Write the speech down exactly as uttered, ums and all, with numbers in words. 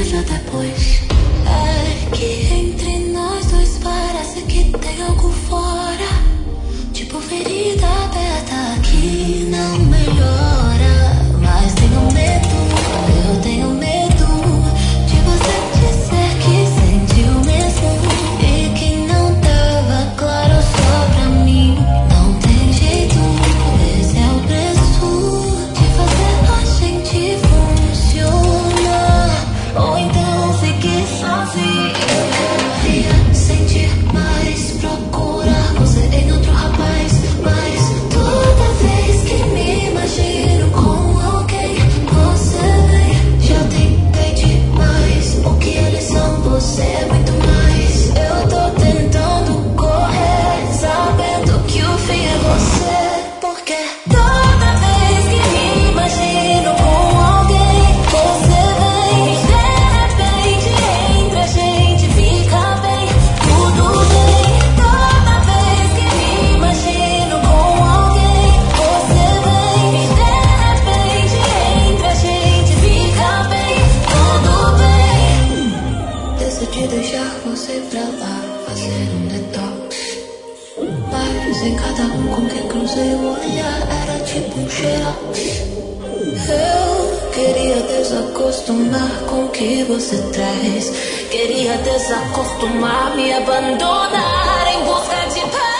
vejo depois. É que entre nós dois parece que tem algo fora. Tipo ferida aberta que não melhora. Mas tenho medo, eu tenho medo de você dizer que sentiu mesmo e que não tava claro só pra mim. Não tem jeito, esse é o preço de fazer a gente funcionar. Ou então fique sozinho. Eu queria sentir mais, procurar você em outro rapaz. Mas toda vez que me imagino com alguém, você vem. Já tentei demais. O que eles são, você é muito mais. Eu tô tentando correr, sabendo que o fim é você. Porque toda vez que me imagino com alguém, você vem. De repente entre a gente fica bem, tudo bem. Toda vez que me imagino com alguém, você vem. De repente entre a gente fica bem, tudo bem. Decidi deixar você pra lá, fazer um detox. Mas em cada um com quem cruzei o olhar era tipo um xerox. Eu queria desacostumar com o que você traz. Queria desacostumar, me abandonar em busca de paz.